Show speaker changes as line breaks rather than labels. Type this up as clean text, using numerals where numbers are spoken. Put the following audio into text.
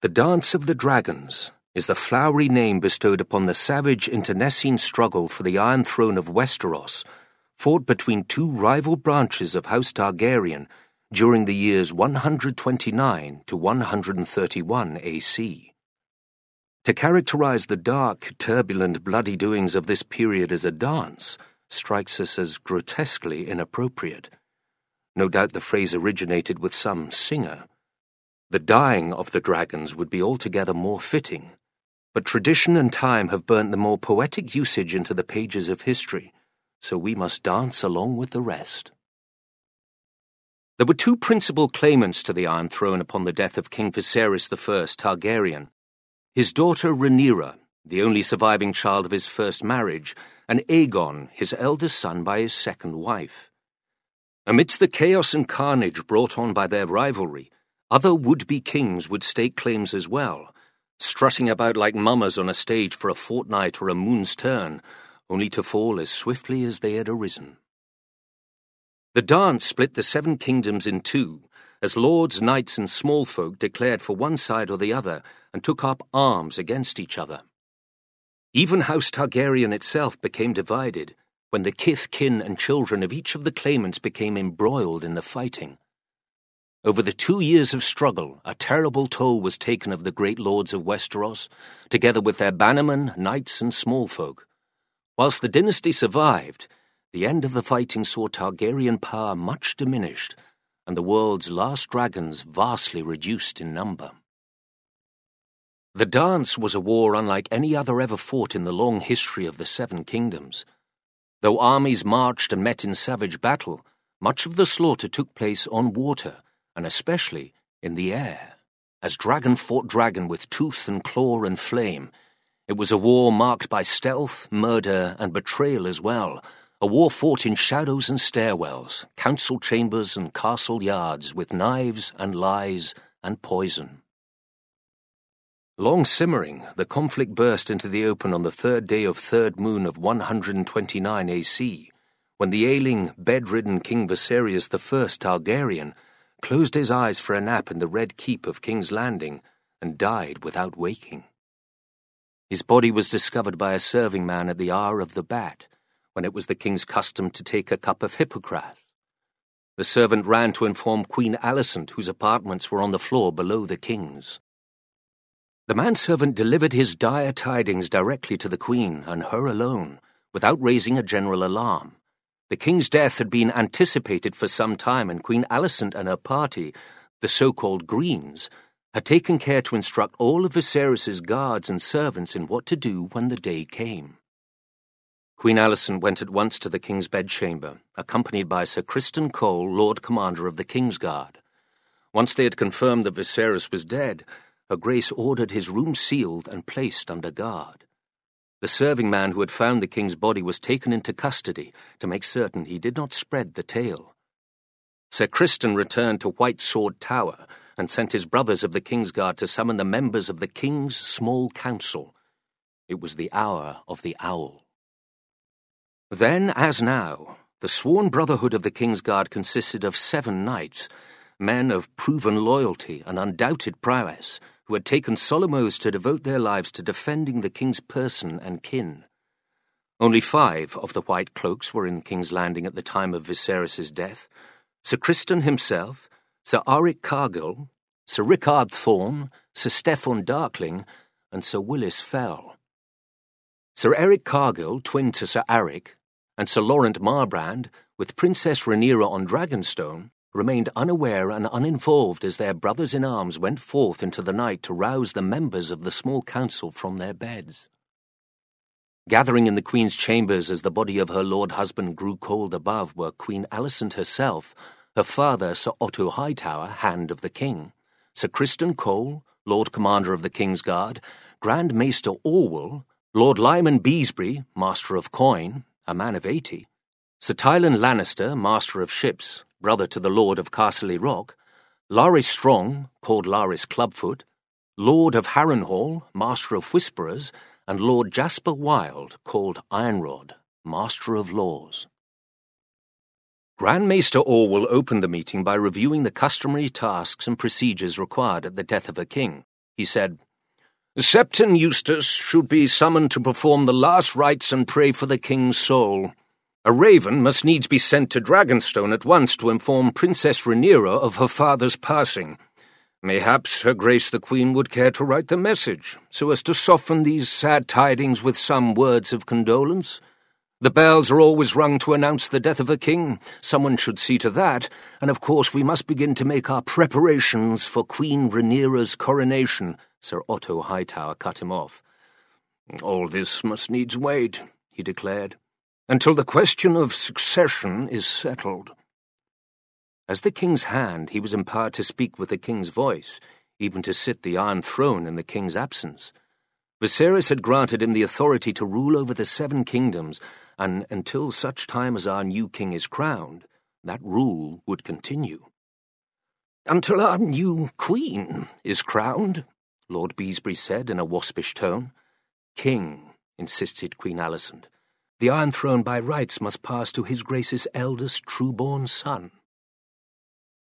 The Dance of the Dragons is the flowery name bestowed upon the savage internecine struggle for the Iron Throne of Westeros, fought between two rival branches of House Targaryen during the years 129 to 131 AC. To characterize the dark, turbulent, bloody doings of this period as a dance strikes us as grotesquely inappropriate. No doubt the phrase originated with some singer. The dying of the dragons would be altogether more fitting, but tradition and time have burnt the more poetic usage into the pages of history, so we must dance along with the rest. There were two principal claimants to the Iron Throne upon the death of King Viserys I Targaryen: his daughter Rhaenyra, the only surviving child of his first marriage, and Aegon, his eldest son by his second wife. Amidst the chaos and carnage brought on by their rivalry, other would-be kings would stake claims as well, strutting about like mummers on a stage for a fortnight or a moon's turn, only to fall as swiftly as they had arisen. The dance split the Seven Kingdoms in two, as lords, knights, and small folk declared for one side or the other and took up arms against each other. Even House Targaryen itself became divided when the kith, kin, and children of each of the claimants became embroiled in the fighting. Over the 2 years of struggle, a terrible toll was taken of the great lords of Westeros, together with their bannermen, knights, and small folk. Whilst the dynasty survived, the end of the fighting saw Targaryen power much diminished, and the world's last dragons vastly reduced in number. The dance was a war unlike any other ever fought in the long history of the Seven Kingdoms. Though armies marched and met in savage battle, much of the slaughter took place on water, and especially in the air. As dragon fought dragon with tooth and claw and flame, it was a war marked by stealth, murder, and betrayal as well, a war fought in shadows and stairwells, council chambers and castle yards, with knives and lies and poison. Long simmering, the conflict burst into the open on the third day of third moon of 129 AC, when the ailing, bedridden King Viserys I Targaryen closed his eyes for a nap in the Red Keep of King's Landing and died without waking. His body was discovered by a serving man at the hour of the bat, when it was the king's custom to take a cup of Hippocras. The servant ran to inform Queen Alicent, whose apartments were on the floor below the king's. The manservant delivered his dire tidings directly to the queen, and her alone, without raising a general alarm. The king's death had been anticipated for some time, and Queen Alicent and her party, the so-called Greens, had taken care to instruct all of Viserys's guards and servants in what to do when the day came. Queen Alicent went at once to the king's bedchamber, accompanied by Sir Criston Cole, Lord Commander of the King's Guard. Once they had confirmed that Viserys was dead, Her Grace ordered his room sealed and placed under guard. The serving man who had found the king's body was taken into custody to make certain he did not spread the tale. Sir Criston returned to White Sword Tower and sent his brothers of the King's Guard to summon the members of the King's Small Council. It was the hour of the owl. Then, as now, the sworn brotherhood of the King's Guard consisted of 7 knights, men of proven loyalty and undoubted prowess, who had taken solemn oaths to devote their lives to defending the king's person and kin. Only 5 of the White Cloaks were in King's Landing at the time of Viserys' death: Sir Criston himself, Sir Aric Cargill, Sir Rickard Thorne, Sir Steffon Darkling, and Sir Willis Fell. Sir Eric Cargill, twin to Sir Aric, and Sir Laurent Marbrand, with Princess Rhaenyra on Dragonstone, remained unaware and uninvolved as their brothers-in-arms went forth into the night to rouse the members of the small council from their beds. Gathering in the Queen's chambers as the body of her lord husband grew cold above were Queen Alicent herself, her father Sir Otto Hightower, Hand of the King, Sir Criston Cole, Lord Commander of the King's Guard, Grand Maester Orwell, Lord Lyman Beesbury, Master of Coin, a man of 80, Sir Tylan Lannister, Master of Ships, brother to the Lord of Casterly Rock, Larys Strong, called Larys Clubfoot, Lord of Harrenhal, Master of Whisperers, and Lord Jasper Wilde, called Ironrod, Master of Laws. Grand Maester Orwell opened the meeting by reviewing the customary tasks and procedures required at the death of a king, he said. "Septon Eustace should be summoned to perform the last rites and pray for the king's soul. A raven must needs be sent to Dragonstone at once to inform Princess Rhaenyra of her father's passing. Mayhaps Her Grace the Queen would care to write the message, so as to soften these sad tidings with some words of condolence. The bells are always rung to announce the death of a king. Someone should see to that, and of course we must begin to make our preparations for Queen Rhaenyra's coronation." Sir Otto Hightower cut him off. "All this must needs wait," he declared, "until the question of succession is settled." As the king's hand, he was empowered to speak with the king's voice, even to sit the Iron Throne in the king's absence. Viserys had granted him the authority to rule over the 7 kingdoms, and until such time as our new king is crowned, that rule would continue. "Until our new queen is crowned," Lord Beesbury said in a waspish tone. "King," insisted Queen Alicent. "The Iron Throne by rights must pass to His Grace's eldest true-born son."